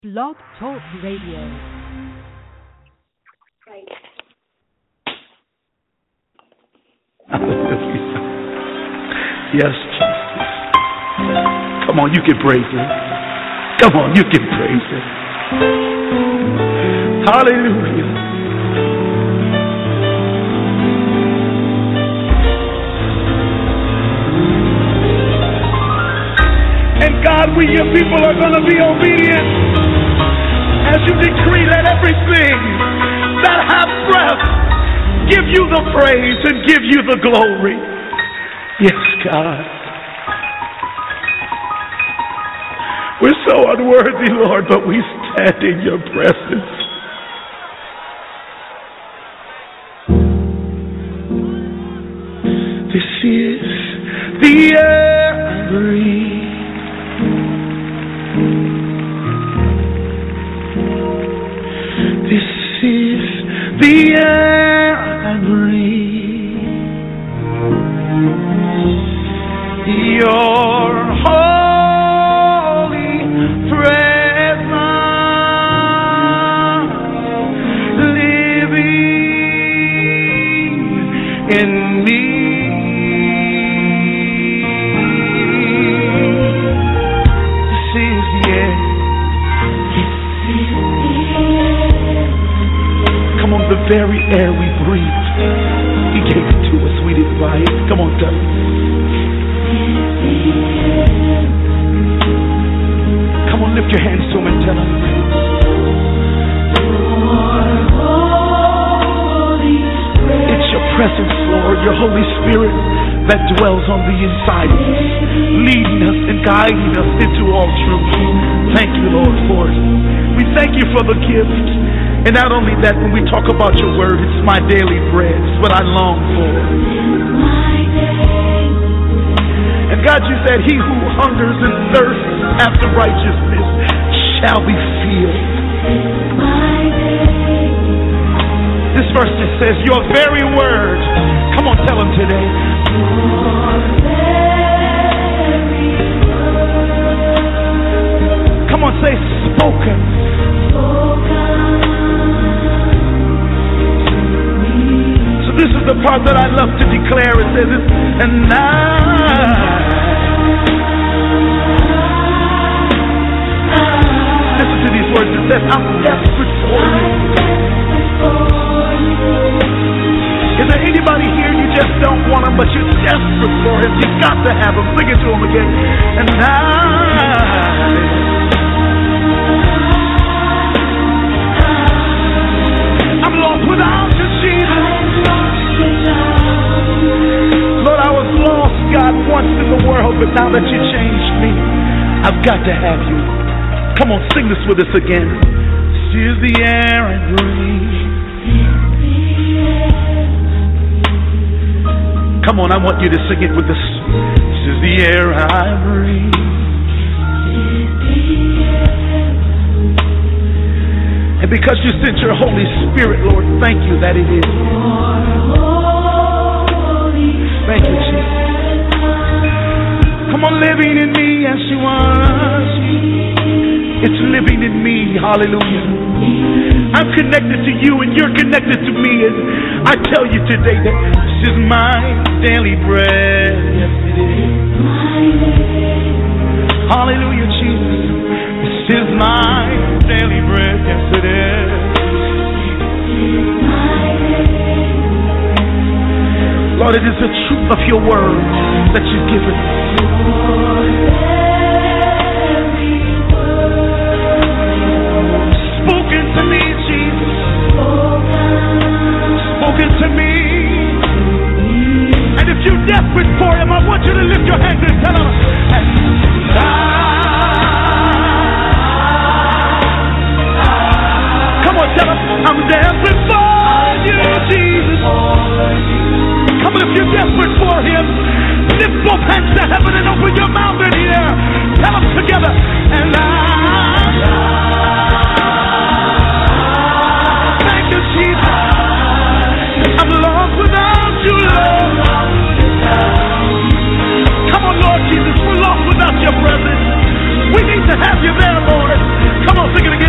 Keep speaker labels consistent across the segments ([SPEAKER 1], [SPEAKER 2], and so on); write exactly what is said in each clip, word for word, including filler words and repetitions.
[SPEAKER 1] Blog Talk Radio.
[SPEAKER 2] Yes, Jesus. Come on, you can praise Him. Come on, you can praise Him. Hallelujah. And God, we, your people, are going to be obedient as you decree, let everything that have breath give you the praise and give you the glory. Yes, God. We're so unworthy, Lord, but we stand in your presence. This is the air I breathe. This is the air I breathe. Your holy presence living in me. This is the air. Come on, the very air we breathe. He gave it to us. We didn't buy it. Come on, tell us. Come on, lift your hands to Him and tell Him. It's your presence, Lord, your Holy Spirit that dwells on the inside of us, leading us and guiding us into all truth. Thank you, Lord, for it. We thank you for the gift. And not only that, when we talk about your word, it's my daily bread. It's what I long for. And God, you said, he who hungers and thirsts after righteousness shall be filled. This verse just says, your very word. Come on, tell him today. Come on, say spoken. So this is the part that I love to declare. It says, it, and I. Listen to these words. It says, I'm desperate for you. Is there anybody here you just don't want him, but you're desperate for him? You've got to have him. Sing it to him again. And I. I'm lost without you, Jesus. Lord, I was lost, God, once in the world, but now that you changed me, I've got to have you. Come on, sing this with us again. This is the air I breathe. Come on, I want you to sing it with us. This is the air I breathe. And because you sent your Holy Spirit, Lord, thank you that it is. Thank you, Jesus. Come on, living in me as you are. It's living in me. Hallelujah. I'm connected to you and you're connected to me. And I tell you today that this is my daily bread. Yes, it is. Hallelujah, Jesus. This is my daily bread. Yes, it is. Lord, it is the truth of your word that you've given. Spoken to me, Jesus. Spoken to me. And if you're desperate for him, I want you to lift your hands and tell him, and I. Come on, tell him, I'm desperate for you, Jesus. Come on, if you're desperate for him, lift both hands to heaven and open your mouth in here. Tell them together. And I. Thank you, Jesus. I'm lost without you, Lord. Come on, Lord Jesus. We're lost without your presence. We need to have you there, Lord. Come on, sing it again.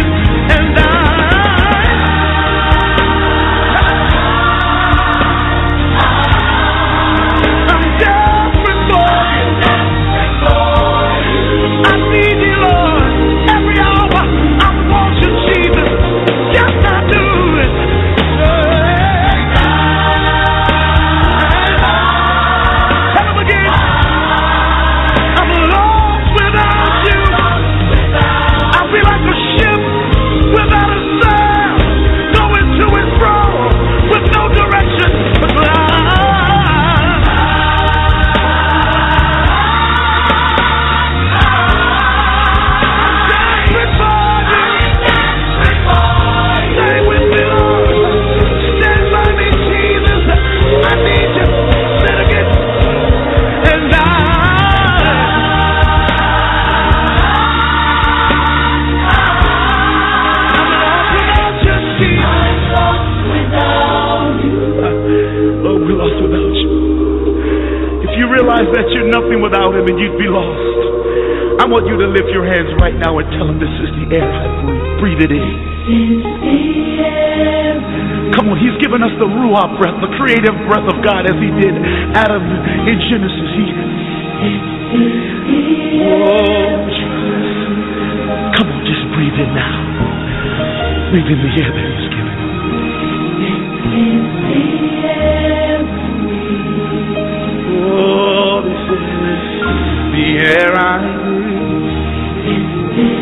[SPEAKER 2] nothing without him and you'd be lost. I want you to lift your hands right now and tell him, this is the air I breathe. Breathe it in. Come on, he's given us the Ruach breath, the creative breath of God, as he did Adam in Genesis. He, oh, Jesus. Come on, just breathe in now. Breathe in the air that he's given. Oh, this is the air I breathe.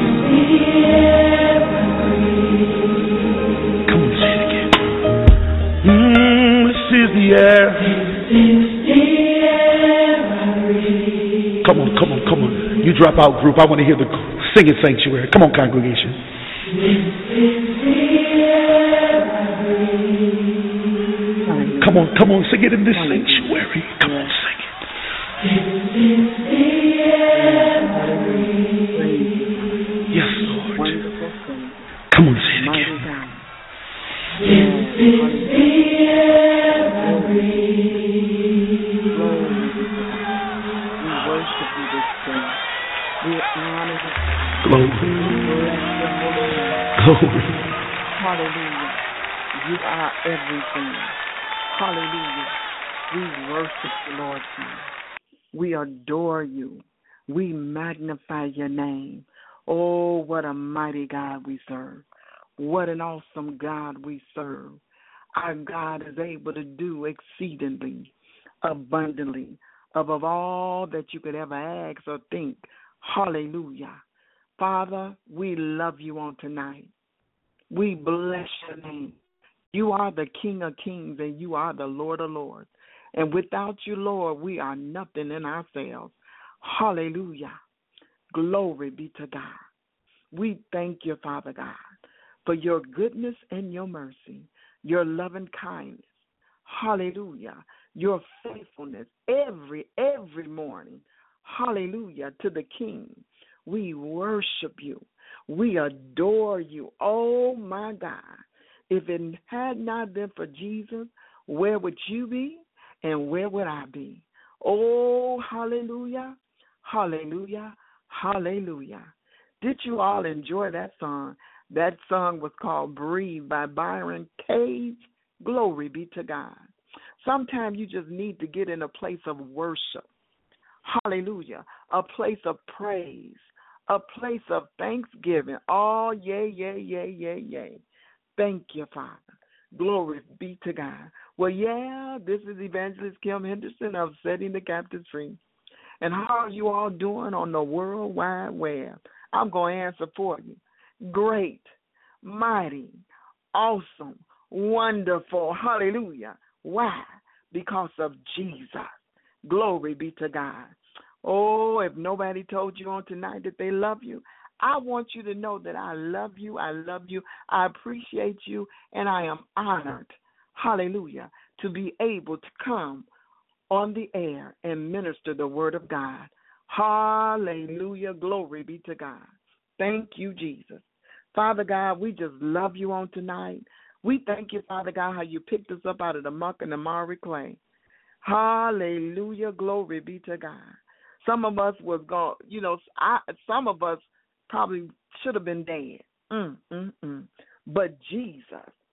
[SPEAKER 2] Come on, say it again. Mm, this is the air. Come on, come on, come on. You drop out, group. I want to hear the singing sanctuary. Come on, congregation. Come on, come on, sing it in this sanctuary. Come on, sing it. Yes, Lord. Come on, say it again. Glory. Glory.
[SPEAKER 3] Hallelujah. You are everything. Hallelujah. We worship you, Lord Jesus. We adore you. We magnify your name. Oh, what a mighty God we serve. What an awesome God we serve. Our God is able to do exceedingly, abundantly, above all that you could ever ask or think. Hallelujah. Father, we love you on tonight. We bless your name. You are the King of kings and you are the Lord of lords. And without you, Lord, we are nothing in ourselves. Hallelujah. Glory be to God. We thank you, Father God, for your goodness and your mercy, your loving kindness. Hallelujah. Your faithfulness every, every morning. Hallelujah to the King. We worship you. We adore you. Oh, my God. If it had not been for Jesus, where would you be and where would I be? Oh, hallelujah, hallelujah, hallelujah. Did you all enjoy that song? That song was called Breathe by Byron Cage. Glory be to God. Sometimes you just need to get in a place of worship. Hallelujah. A place of praise. A place of thanksgiving. Oh, yay, yay, yay, yay, yay. Thank you, Father. Glory be to God. Well, yeah, this is Evangelist Kim Henderson of Setting the Captives Free. And how are you all doing on the World Wide Web? I'm going to answer for you. Great, mighty, awesome, wonderful. Hallelujah. Why? Because of Jesus. Glory be to God. Oh, if nobody told you on tonight that they love you, I want you to know that I love you, I love you, I appreciate you, and I am honored, hallelujah, to be able to come on the air and minister the word of God. Hallelujah, glory be to God. Thank you, Jesus. Father God, we just love you on tonight. We thank you, Father God, how you picked us up out of the muck and the miry clay. Hallelujah, glory be to God. Some of us was going, you know, I, some of us probably should have been dead. Mm, mm, mm. But Jesus,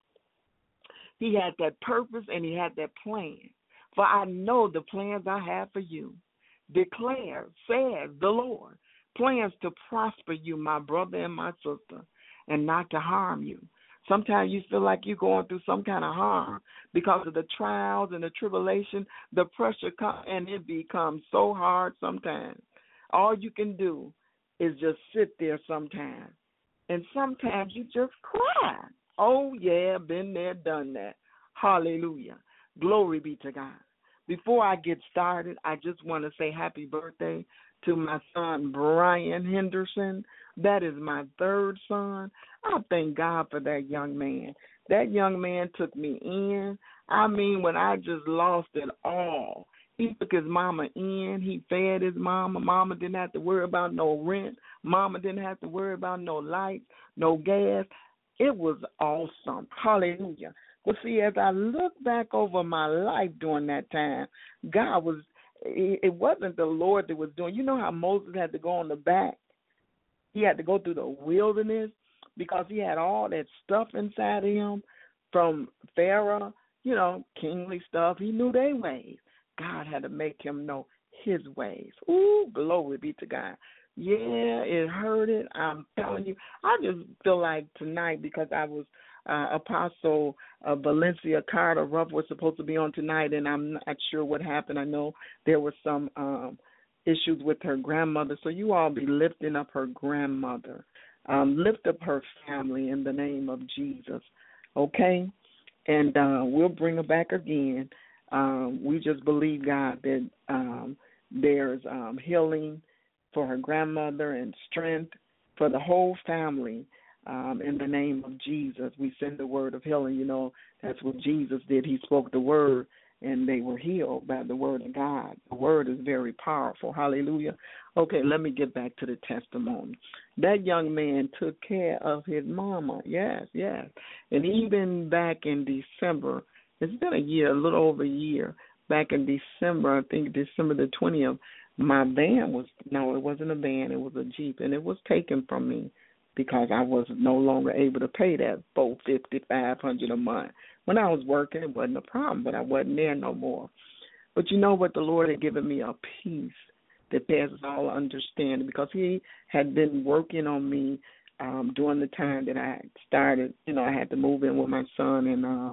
[SPEAKER 3] he had that purpose and he had that plan. For I know the plans I have for you. Declare, says the Lord, plans to prosper you, my brother and my sister, and not to harm you. Sometimes you feel like you're going through some kind of harm because of the trials and the tribulation, the pressure, come, and it becomes so hard sometimes. All you can do is just sit there sometimes. And sometimes you just cry. Oh, yeah, been there, done that. Hallelujah. Glory be to God. Before I get started, I just want to say happy birthday to my son, Brian Henderson. That is my third son. I thank God for that young man. That young man took me in. I mean, when I just lost it all. He took his mama in. He fed his mama. Mama didn't have to worry about no rent. Mama didn't have to worry about no lights, no gas. It was awesome. Hallelujah. Well, see, as I look back over my life during that time, God was it wasn't the Lord that was doing. You know how Moses had to go on the back? He had to go through the wilderness because he had all that stuff inside of him from Pharaoh, you know, kingly stuff. He knew their ways. God had to make him know his ways. Ooh, glory be to God. Yeah, it hurted. I'm telling you. I just feel like tonight because I was uh, Apostle uh, Valencia Carter Ruff was supposed to be on tonight, and I'm not sure what happened. I know there were some um, issues with her grandmother, so you all be lifting up her grandmother. Um, lift up her family in the name of Jesus, okay? And uh, we'll bring her back again. Um, we just believe, God, that um, there's um, healing for her grandmother and strength for the whole family. Um, in the name of Jesus, we send the word of healing. You know, that's what Jesus did. He spoke the word, and they were healed by the word of God. The word is very powerful. Hallelujah. Okay, let me get back to the testimony. That young man took care of his mama. Yes, yes. And even back in December, it's been a year, a little over a year. Back in December, I think December the twentieth, my van was, no, it wasn't a van, it was a Jeep, and it was taken from me because I was no longer able to pay that four hundred fifty dollars, five hundred dollars a month. When I was working, it wasn't a problem, but I wasn't there no more. But you know what? The Lord had given me a peace that passes all understanding because he had been working on me um, during the time that I started. You know, I had to move in with my son, and uh,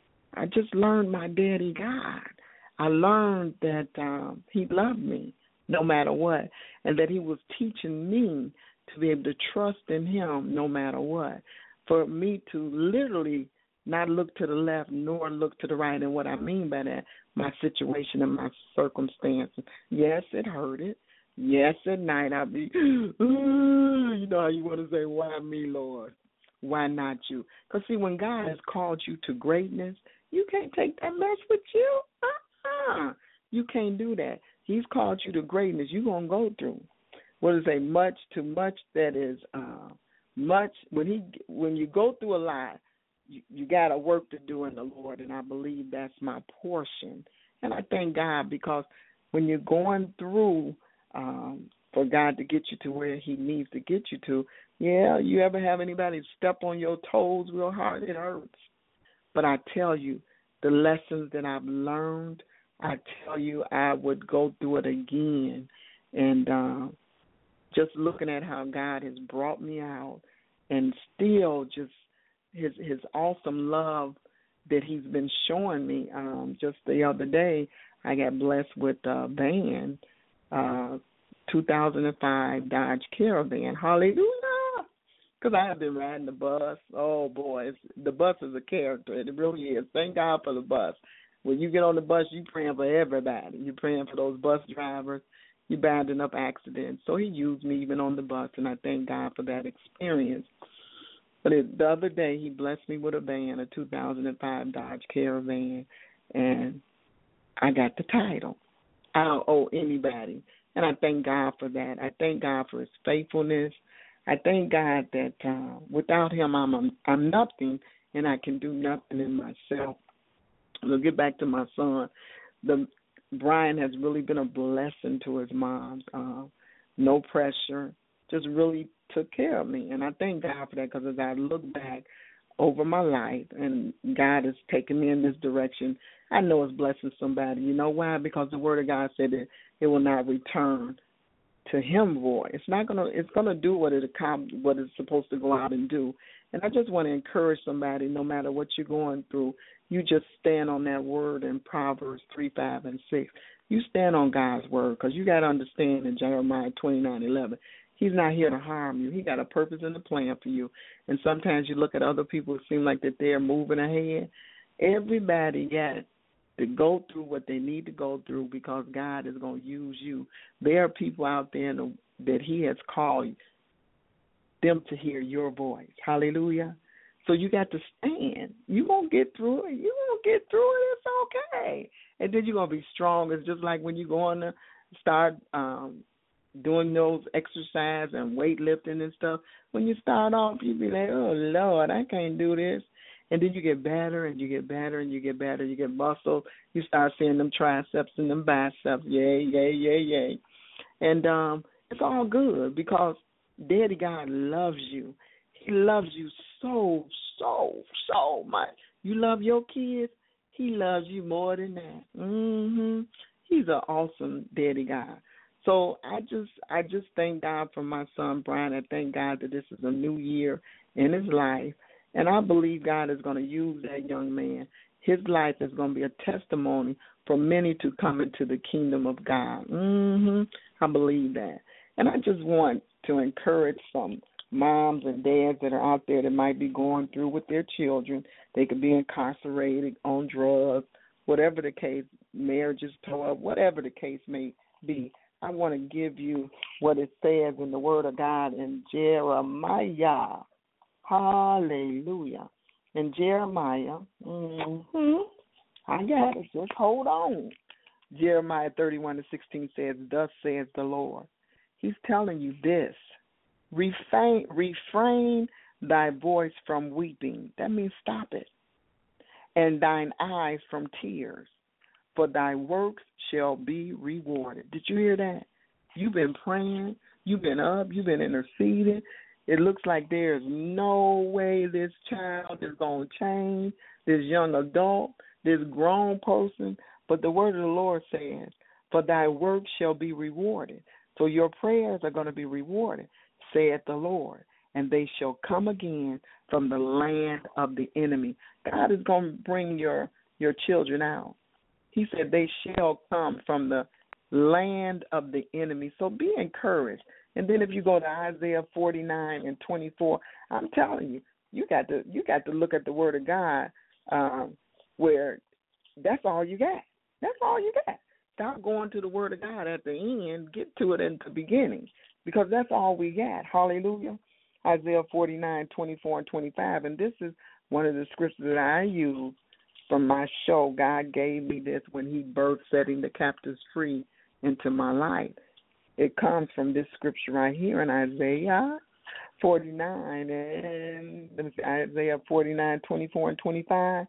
[SPEAKER 3] I just learned my daddy God. I learned that um, he loved me no matter what, and that he was teaching me to be able to trust in him no matter what, for me to literally not look to the left nor look to the right. And what I mean by that, my situation and my circumstances. Yes, it hurted. Yes, at night I'll be, ooh, you know how you want to say, why me, Lord? Why not you? Because, see, when God has called you to greatness, you can't take that mess with you. Uh-uh. You can't do that. He's called you to greatness. You're going to go through. What is a much to much that is uh, much. When he when you go through a lot, you, you got a work to do in the Lord, and I believe that's my portion. And I thank God because when you're going through um, for God to get you to where he needs to get you to, yeah, you ever have anybody step on your toes real hard? It hurts. But I tell you, the lessons that I've learned, I tell you, I would go through it again. And uh, just looking at how God has brought me out and still just his his awesome love that he's been showing me. Um, just the other day, I got blessed with a van, uh, two thousand five Dodge Caravan. Hallelujah. Because I have been riding the bus. Oh, boy, it's, the bus is a character. It really is. Thank God for the bus. When you get on the bus, you're praying for everybody. You're praying for those bus drivers. You're binding up accidents. So he used me even on the bus, and I thank God for that experience. But it, the other day, he blessed me with a van, a two thousand five Dodge Caravan, and I got the title. I don't owe anybody, and I thank God for that. I thank God for his faithfulness. I thank God that uh, without him, I'm a, I'm nothing, and I can do nothing in myself. We'll get back to my son. The Brian has really been a blessing to his mom. Uh, no pressure, just really took care of me, and I thank God for that because as I look back over my life and God has taken me in this direction, I know it's blessing somebody. You know why? Because the Word of God said that it will not return to him void. It's not gonna. It's gonna do what it what it's supposed to go out and do. And I just want to encourage somebody, no matter what you're going through, you just stand on that word in Proverbs three, five, and six. You stand on God's word because you got to understand in Jeremiah twenty-nine, eleven, he's not here to harm you. He got a purpose and a plan for you. And sometimes you look at other people who seem like that they're moving ahead. Everybody got to go through what they need to go through because God is going to use you. There are people out there that he has called them to hear your voice. Hallelujah. So you got to stand. You're going to get through it. You're going to get through it. It's okay. And then you're going to be strong. It's just like when you go on to start um, doing those exercise and weightlifting and stuff. When you start off, you be like, oh, Lord, I can't do this. And then you get better and you get better and you get better. You get muscle. You start seeing them triceps and them biceps. Yay, yay, yay, yay. And um, it's all good because Daddy God loves you. He loves you so, so, so much. You love your kids. He loves you more than that. Mm-hmm. He's an awesome Daddy God. So I just I just thank God for my son, Brian. I thank God that this is a new year in his life. And I believe God is going to use that young man. His life is going to be a testimony for many to come into the kingdom of God. Mm-hmm. I believe that. And I just want to encourage some moms and dads that are out there that might be going through with their children. They could be incarcerated, on drugs, whatever the case, marriages tore up, whatever the case may be. I want to give you what it says in the Word of God in Jeremiah. Hallelujah. In Jeremiah, mm-hmm, I got it. Just hold on. Jeremiah thirty-one and sixteen says, thus says the Lord. He's telling you this. Refrain, refrain thy voice from weeping. That means stop it. And thine eyes from tears. For thy works shall be rewarded. Did you hear that? You've been praying. You've been up. You've been interceding. It looks like there's no way this child is going to change, this young adult, this grown person. But the word of the Lord says, for thy work shall be rewarded. So your prayers are going to be rewarded, saith the Lord, and they shall come again from the land of the enemy. God is going to bring your, your children out. He said they shall come from the land of the enemy. So be encouraged. And then if you go to Isaiah forty-nine and twenty-four, I'm telling you, you got to you got to look at the Word of God, um, where that's all you got. That's all you got. Stop going to the Word of God at the end. Get to it in the beginning, because that's all we got. Hallelujah. Isaiah forty-nine, twenty-four, and twenty-five. And this is one of the scriptures that I use from my show. God gave me this when he birthed setting the captives free into my life. It comes from this scripture right here in Isaiah forty-nine and let me see, Isaiah forty-nine, twenty-four, and twenty-five.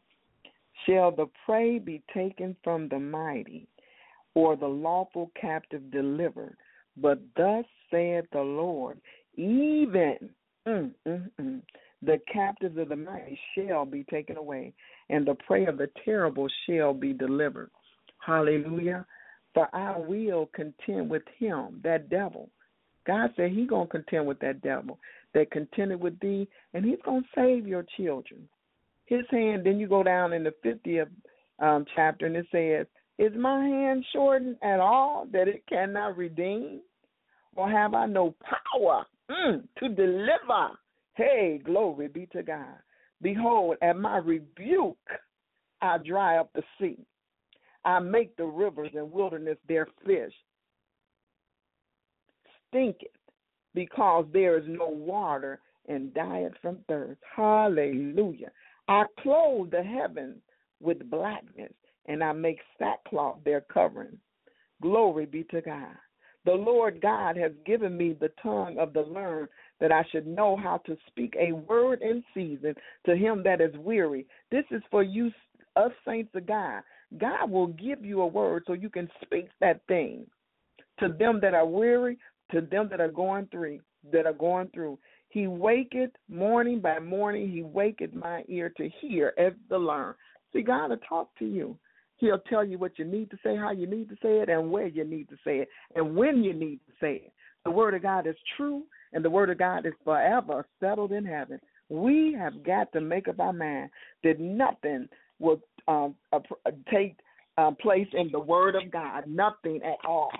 [SPEAKER 3] Shall the prey be taken from the mighty, or the lawful captive delivered? But thus saith the Lord, even mm, mm, mm, the captives of the mighty shall be taken away, and the prey of the terrible shall be delivered. Hallelujah. For I will contend with him, that devil. God said he's going to contend with that devil that contended with thee, and he's going to save your children. His hand, then you go down in the fiftieth um, chapter, and it says, is my hand shortened at all that it cannot redeem? Or have I no power mm, to deliver? Hey, glory be to God. Behold, at my rebuke, I dry up the sea. I make the rivers and wilderness their fish stinketh, because there is no water, and dieth from thirst. Hallelujah. I clothe the heavens with blackness, and I make sackcloth their covering. Glory be to God. The Lord God has given me the tongue of the learned, that I should know how to speak a word in season to him that is weary. This is for you, us saints of God. God will give you a word so you can speak that thing to them that are weary, to them that are going through, that are going through. He waketh morning by morning, he waketh my ear to hear as to learn. See, God will talk to you. He'll tell you what you need to say, how you need to say it, and where you need to say it, and when you need to say it. The word of God is true, and the word of God is forever settled in heaven. We have got to make up our mind that nothing will um, uh, take uh, place in the word of God, nothing at all.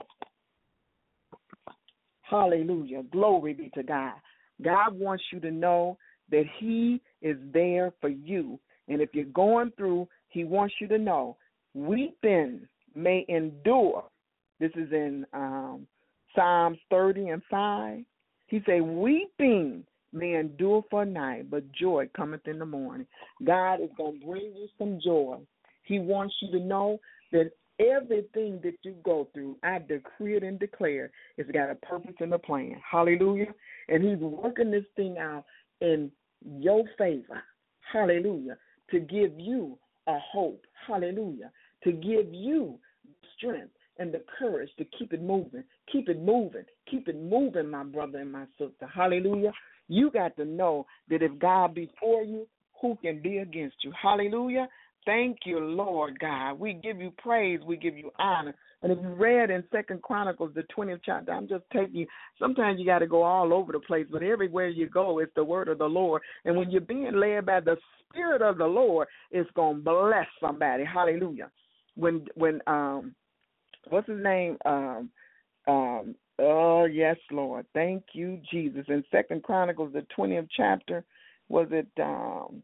[SPEAKER 3] Hallelujah. Glory be to God. God wants you to know that he is there for you. And if you're going through, he wants you to know, weeping may endure. This is in um, Psalms thirty and five. He said, weeping may endure for a night, but joy cometh in the morning. God is going to bring you some joy. He wants you to know that everything that you go through, I decree it and declare, it's got a purpose and a plan. Hallelujah. And he's working this thing out in your favor. Hallelujah. to give you a hope, hallelujah, to give you strength and the courage to keep it moving, keep it moving, keep it moving, my brother and my sister, hallelujah. You got to know that if God be for you, who can be against you, hallelujah. Thank you, Lord God. We give you praise. We give you honor. And if you read in Second Chronicles, the twentieth chapter, I'm just taking you. Sometimes you got to go all over the place, but everywhere you go, it's the word of the Lord. And when you're being led by the Spirit of the Lord, it's going to bless somebody. Hallelujah. When, when um, what's his name? Um, um, oh, yes, Lord. Thank you, Jesus. In Second Chronicles, the twentieth chapter, was it, um,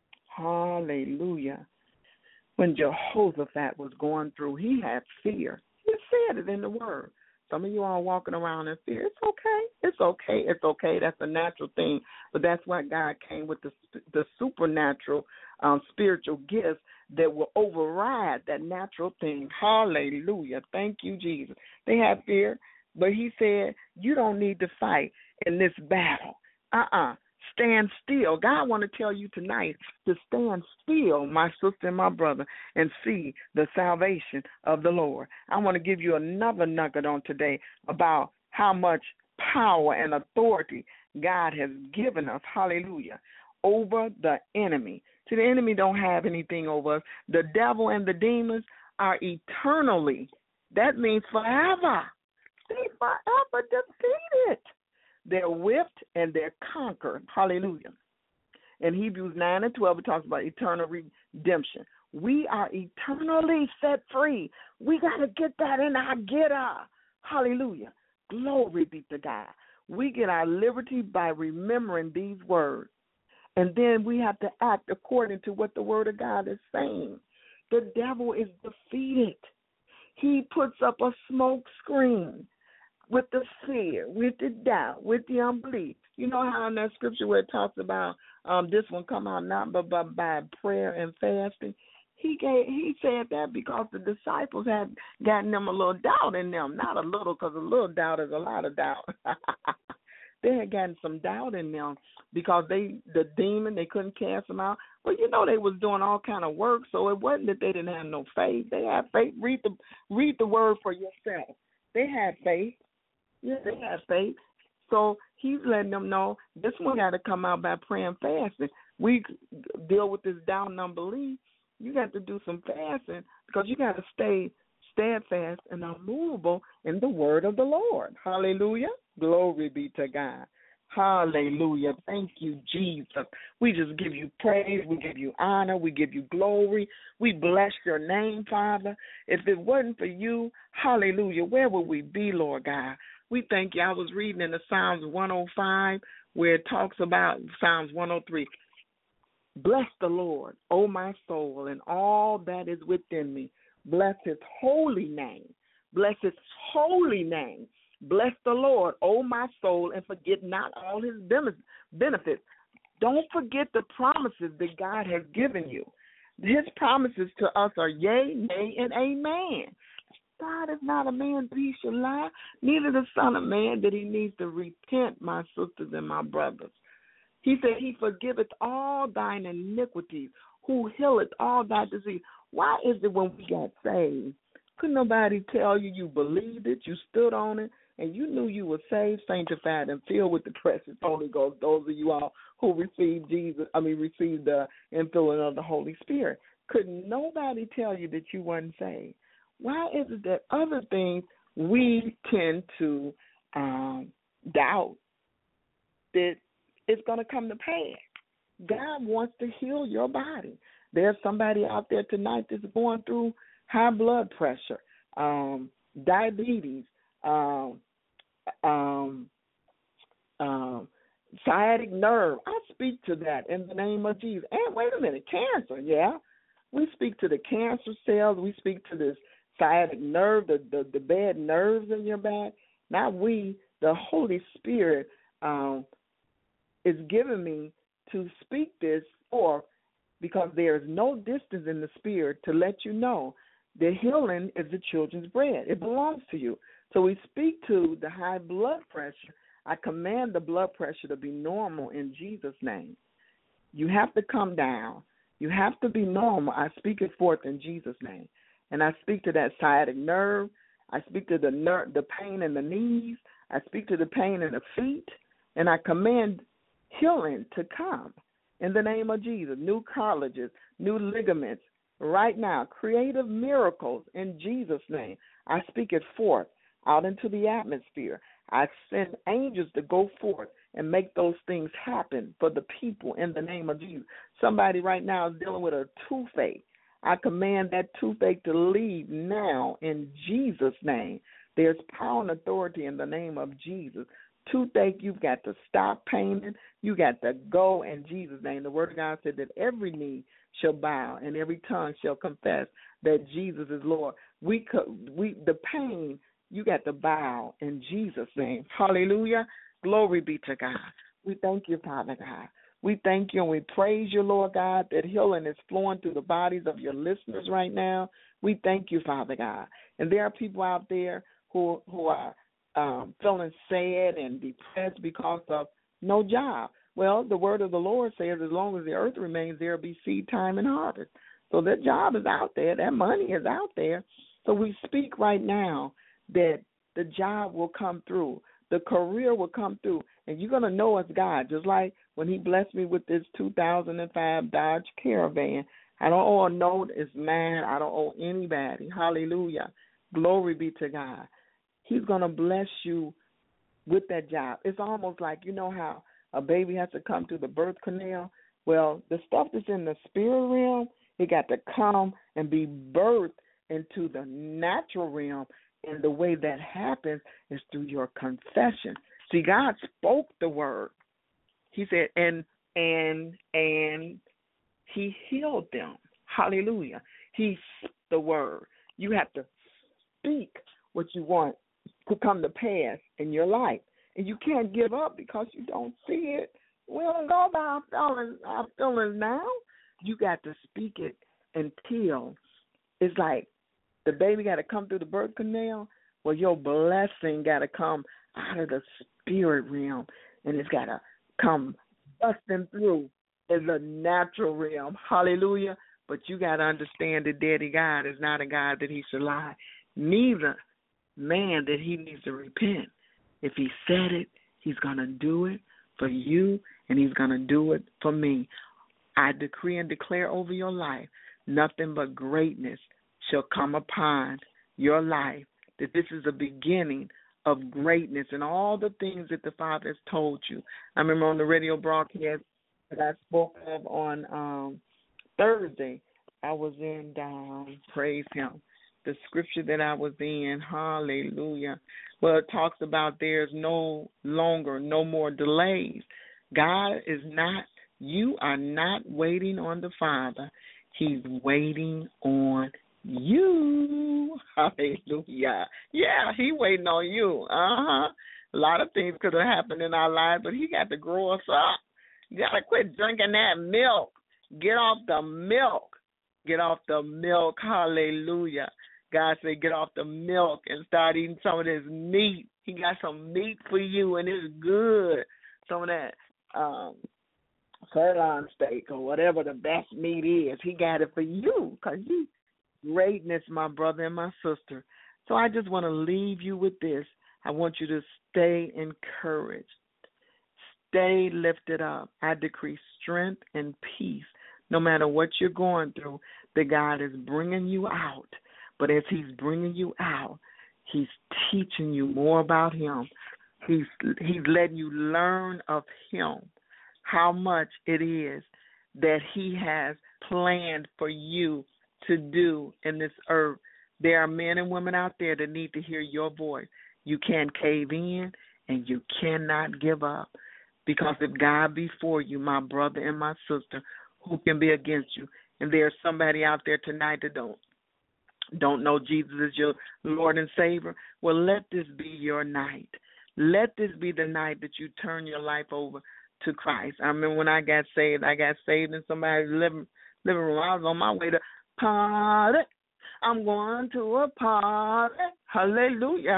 [SPEAKER 3] hallelujah. When Jehoshaphat was going through, he had fear. He said it in the word. Some of you are walking around in fear. It's okay. It's okay. It's okay. That's a natural thing. But that's why God came with the the supernatural um, spiritual gifts that will override that natural thing. Hallelujah. Thank you, Jesus. They had fear, but he said, you don't need to fight in this battle. Uh-uh. Stand still. God want to tell you tonight to stand still, my sister and my brother, and see the salvation of the Lord. I want to give you another nugget on today about how much power and authority God has given us, hallelujah, over the enemy. See, the enemy don't have anything over us. The devil and the demons are eternally, that means forever. They forever defeated. They're whipped and they're conquered. Hallelujah. In Hebrews nine and twelve, it talks about eternal redemption. We are eternally set free. We got to get that in our getter. Hallelujah. Glory be to God. We get our liberty by remembering these words. And then we have to act according to what the word of God is saying. The devil is defeated. He puts up a smoke screen with the fear, with the doubt, with the unbelief. You know how in that scripture where it talks about um, this one come out not but, but by prayer and fasting? He gave, he said that because the disciples had gotten them a little doubt in them. Not a little, because a little doubt is a lot of doubt. They had gotten some doubt in them because they the demon, they couldn't cast them out. Well, you know they was doing all kind of work, so it wasn't that they didn't have no faith. They had faith. Read the, read the word for yourself. They had faith. Yeah, they have faith. So he's letting them know this one got to come out by praying and fasting. We deal with this doubt and unbelief. You got to do some fasting because you got to stay steadfast and unmovable in the word of the Lord. Hallelujah. Glory be to God. Hallelujah. Thank you, Jesus. We just give you praise. We give you honor. We give you glory. We bless your name, Father. If it wasn't for you, hallelujah, where would we be, Lord God? We thank you. I was reading in the Psalms one oh five where it talks about Psalms one oh three. Bless the Lord, O my soul, and all that is within me. Bless his holy name. Bless his holy name. Bless the Lord, O my soul, and forget not all his benefits. Don't forget the promises that God has given you. His promises to us are yea, nay, and amen. God is not a man that he should lie, neither the son of man that he needs to repent, my sisters and my brothers. He said he forgiveth all thine iniquities, who healeth all thy disease. Why is it when we got saved, couldn't nobody tell you you believed it, you stood on it, and you knew you were saved, sanctified, and filled with the precious Holy Ghost, those of you all who received Jesus, I mean received the infilling of the Holy Spirit. Couldn't nobody tell you that you weren't saved? Why is it that other things we tend to um, doubt that it's going to come to pass? God wants to heal your body. There's somebody out there tonight that's going through high blood pressure, um, diabetes, um, um, um, sciatic nerve. I speak to that in the name of Jesus. And wait a minute, cancer, yeah. We speak to the cancer cells. We speak to this sciatic nerve, the, the, the bad nerves in your back. Not we, the Holy Spirit um, is giving me to speak this forth because there is no distance in the Spirit to let you know that healing is the children's bread. It belongs to you. So we speak to the high blood pressure. I command the blood pressure to be normal in Jesus' name. You have to come down. You have to be normal. I speak it forth in Jesus' name. And I speak to that sciatic nerve. I speak to the ner- the pain in the knees. I speak to the pain in the feet. And I command healing to come in the name of Jesus. New cartilages, new ligaments right now. Creative miracles in Jesus' name. I speak it forth out into the atmosphere. I send angels to go forth and make those things happen for the people in the name of Jesus. Somebody right now is dealing with a toothache. I command that toothache to leave now in Jesus' name. There's power and authority in the name of Jesus. Toothache, you've got to stop paining. You got to go in Jesus' name. The Word of God said that every knee shall bow and every tongue shall confess that Jesus is Lord. We, we, the pain, you got to bow in Jesus' name. Hallelujah. Glory be to God. We thank you, Father God. We thank you and we praise you, Lord God, that healing is flowing through the bodies of your listeners right now. We thank you, Father God. And there are people out there who who are um, feeling sad and depressed because of no job. Well, the word of the Lord says as long as the earth remains, there will be seed time and harvest. So that job is out there. That money is out there. So we speak right now that the job will come through. The career will come through, and you're going to know it's God. Just like when he blessed me with this two thousand five Dodge Caravan, I don't owe a note. It's mine. I don't owe anybody. Hallelujah. Glory be to God. He's going to bless you with that job. It's almost like, you know how a baby has to come through the birth canal? Well, the stuff that's in the spirit realm, it got to come and be birthed into the natural realm. And the way that happens is through your confession. See, God spoke the word. He said, and and and he healed them. Hallelujah. He spoke the word. You have to speak what you want to come to pass in your life. And you can't give up because you don't see it. We don't go by our feelings, our feelings now. You got to speak it until it's like, the baby got to come through the birth canal. Well, your blessing got to come out of the spirit realm, and it's got to come busting through in the natural realm. Hallelujah. But you got to understand that Daddy God is not a God that he should lie, neither man that he needs to repent. If he said it, he's going to do it for you, and he's going to do it for me. I decree and declare over your life, nothing but greatness shall come upon your life, that this is the beginning of greatness and all the things that the Father has told you. I remember on the radio broadcast that I spoke of on um, Thursday, I was in, um, praise him, the scripture that I was in, hallelujah. Well, it talks about there's no longer, no more delays. God is not, you are not waiting on the Father. He's waiting on you. Hallelujah. Yeah, he waiting on you. Uh-huh. A lot of things could have happened in our lives, but he got to grow us up. You got to quit drinking that milk. Get off the milk. Get off the milk. Hallelujah. God said get off the milk and start eating some of this meat. He got some meat for you, and it's good. Some of that um, sirloin steak or whatever the best meat is, he got it for you because you greatness, my brother and my sister. So I just want to leave you with this. I want you to stay encouraged. Stay lifted up. I decree strength and peace. No matter what you're going through, that God is bringing you out. But as he's bringing you out, he's teaching you more about him. He's, he's letting you learn of him, how much it is that he has planned for you to do in this earth. There are men and women out there that need to hear your voice. You can't cave in and you cannot give up, because if God be for you, my brother and my sister, who can be against you? And there's somebody out there tonight that don't don't know Jesus as your Lord and Savior. Well, let this be your night. Let this be the night that you turn your life over to Christ. I remember when I got saved, I got saved in somebody's living living room. I was on my way to party. I'm going to a party. Hallelujah.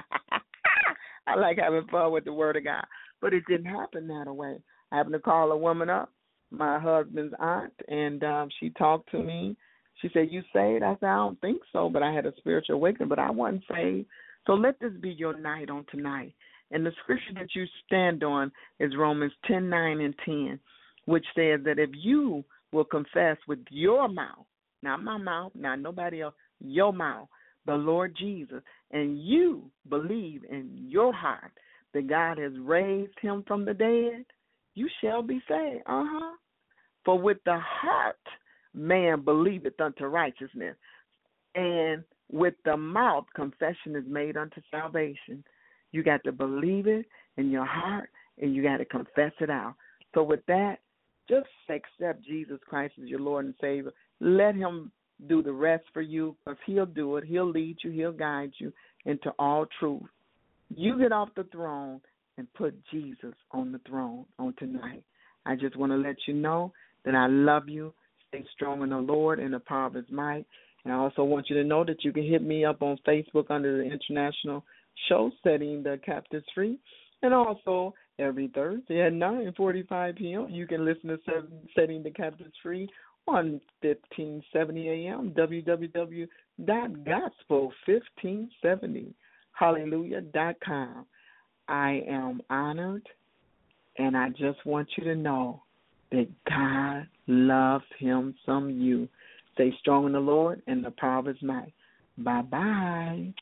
[SPEAKER 3] I like having fun with the word of God. But it didn't happen that way. I happened to call a woman up, my husband's aunt, and um, she talked to me. She said, "You saved?" I said, "I don't think so, but I had a spiritual awakening, but I wasn't saved." So let this be your night on tonight. And the scripture that you stand on is Romans ten, nine, and ten, which says that if you will confess with your mouth, not my mouth, not nobody else, your mouth, the Lord Jesus, and you believe in your heart that God has raised him from the dead, you shall be saved. Uh-huh. For with the heart man believeth unto righteousness, and with the mouth confession is made unto salvation. You got to believe it in your heart, and you got to confess it out. So with that, just accept Jesus Christ as your Lord and Savior. Let him do the rest for you, because he'll do it. He'll lead you. He'll guide you into all truth. You get off the throne and put Jesus on the throne on tonight. I just want to let you know that I love you. Stay strong in the Lord and the power of his might. And I also want you to know that you can hit me up on Facebook under the International Show, Setting the Captives Free. And also every Thursday at nine forty-five p.m. you can listen to Setting the Captives Free on fifteen seventy a.m. w w w dot gospel fifteen seventy hallelujah dot com. I am honored, and I just want you to know that God loves him some you. Stay strong in the Lord and the power of his might. Bye-bye.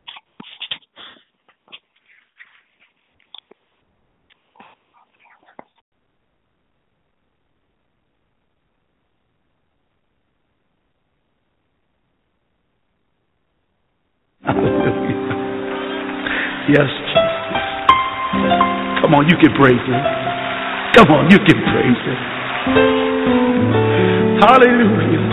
[SPEAKER 2] Yes, Jesus. Come on, you can praise him. Come on, you can praise him. Hallelujah.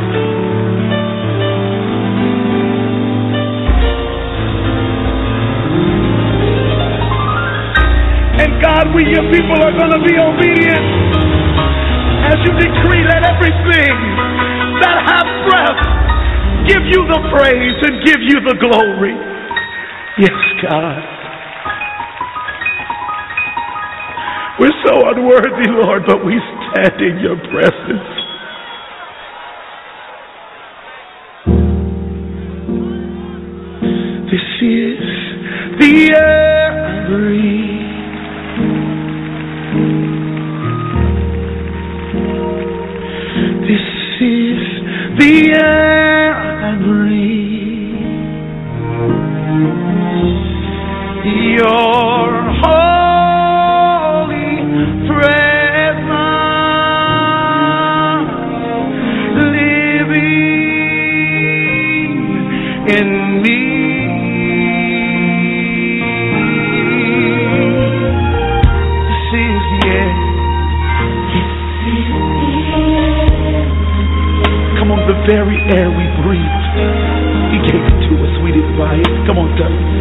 [SPEAKER 2] And God, we, your people, are going to be obedient as you decree, let everything that have breath give you the praise and give you the glory. Yes, God. We're so unworthy, Lord, but we stand in your presence. This is the air I breathe. This is the air I breathe. Your holy presence living in me. This is the air. Come on, the very air we breathe. He gave it to us. We didn't buy it. Come on, tell us.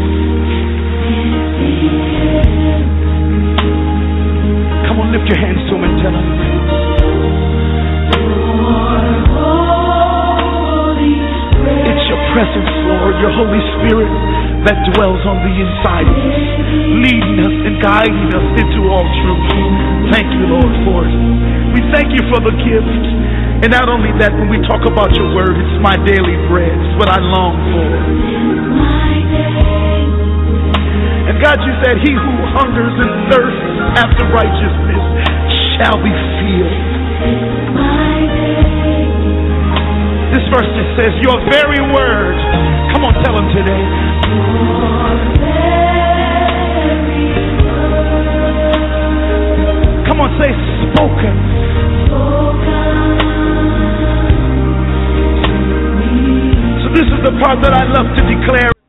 [SPEAKER 2] Come on, lift your hands to him and tell him. It's your presence, Lord, your Holy Spirit that dwells on the inside of us, leading us and guiding us into all truth. Thank you, Lord, for it. We thank you for the gift. And not only that, when we talk about your word, it's my daily bread. It's what I long for. And God, you said, he who hungers and thirsts after righteousness shall be filled. This verse just says, your very word. Come on, tell him today. Come on, say spoken. So this is the part that I love to declare.